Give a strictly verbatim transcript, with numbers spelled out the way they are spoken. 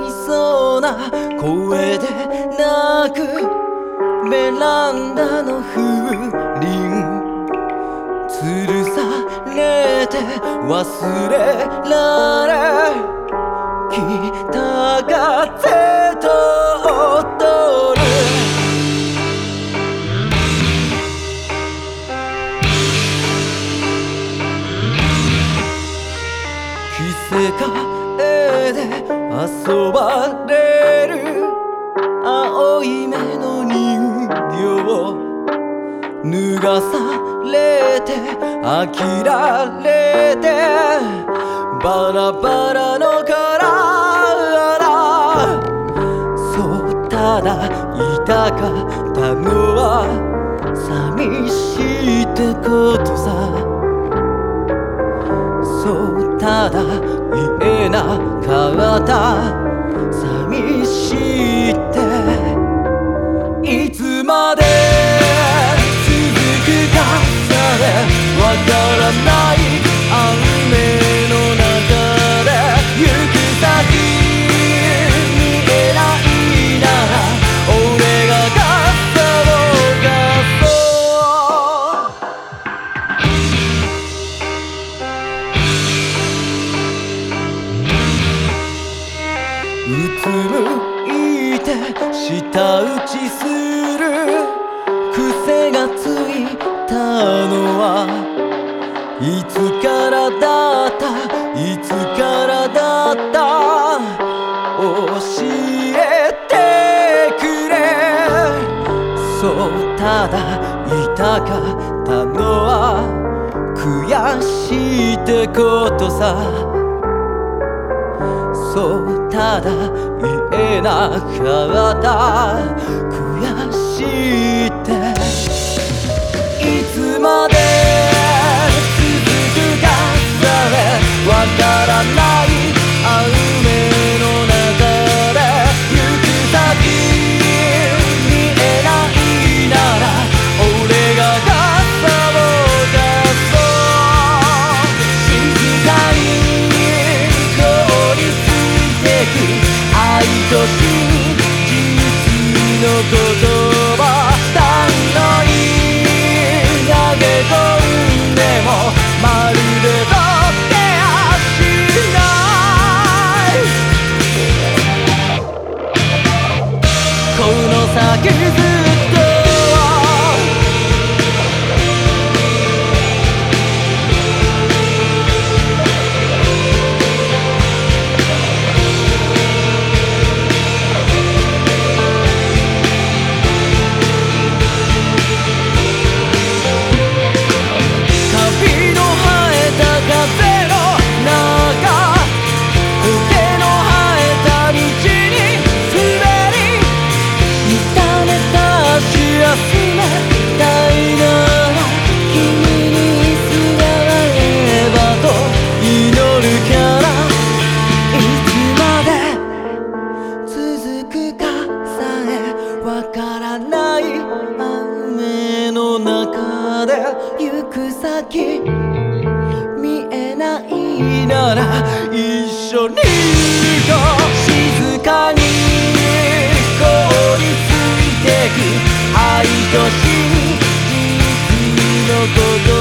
いそうな声で泣くベランダの風鈴吊るされて忘れられ北風と踊る着せ替えで遊ばれる青い目の人形脱がされて飽きられてバラバラの殻そうただいたかったのは寂しいってことさそうただ言えなかった寂しいっていつまでわからない雨の中で行く先見えないなら俺が傘を貸そううつむいて舌打ちする癖がついたのはいつからだったいつからだった教えてくれそうただいたかったのは悔しいってことさそうただ言えなかった悔しいっていつまでわからない雨の中で行く先見えないなら俺が傘を貸そう静かに凍りついてく愛と真実の言葉たのに投げ込んでもまるで先ずっとカビの生えた風の中苔の生えた道に滑り休めたいなら君にすがればと祈るからいつまで続くかさえわからない雨の中で行く先見えないなら一緒に行こう静かに凍りついてく愛と真実のこと